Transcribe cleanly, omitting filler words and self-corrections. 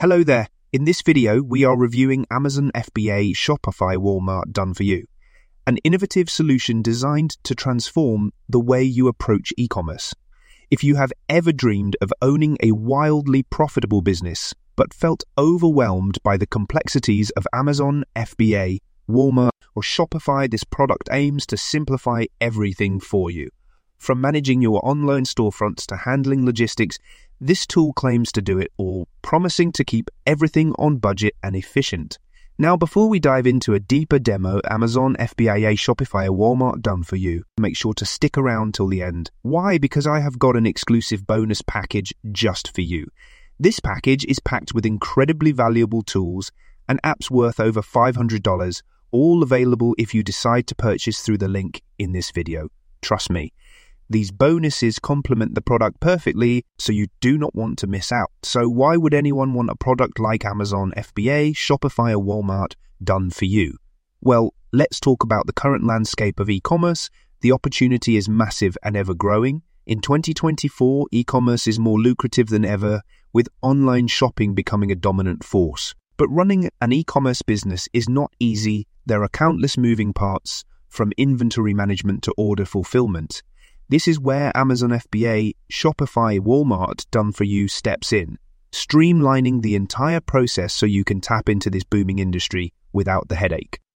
Hello there. In this video, we are reviewing Amazon FBA Shopify Walmart Done For You, an innovative solution designed to transform the way you approach e-commerce. If you have ever dreamed of owning a wildly profitable business, but felt overwhelmed by the complexities of Amazon FBA, Walmart, or Shopify, this product aims to simplify everything for you. From managing your online storefronts to handling logistics, this tool claims to do it all, promising to keep everything on budget and efficient. Now, before we dive into a deeper demo, Amazon FBA Shopify Walmart Done For You, make sure to stick around till the end. Why? Because I have got an exclusive bonus package just for you. This package is packed with incredibly valuable tools and apps worth over $500, all available if you decide to purchase through the link in this video. Trust me. These bonuses complement the product perfectly, so you do not want to miss out. So why would anyone want a product like Amazon FBA, Shopify or Walmart Done For You? Well, let's talk about the current landscape of e-commerce. The opportunity is massive and ever growing. In 2024, e-commerce is more lucrative than ever, with online shopping becoming a dominant force. But running an e-commerce business is not easy. There are countless moving parts, from inventory management to order fulfillment. This is where Amazon FBA, Shopify, Walmart Done For You steps in, streamlining the entire process so you can tap into this booming industry without the headache.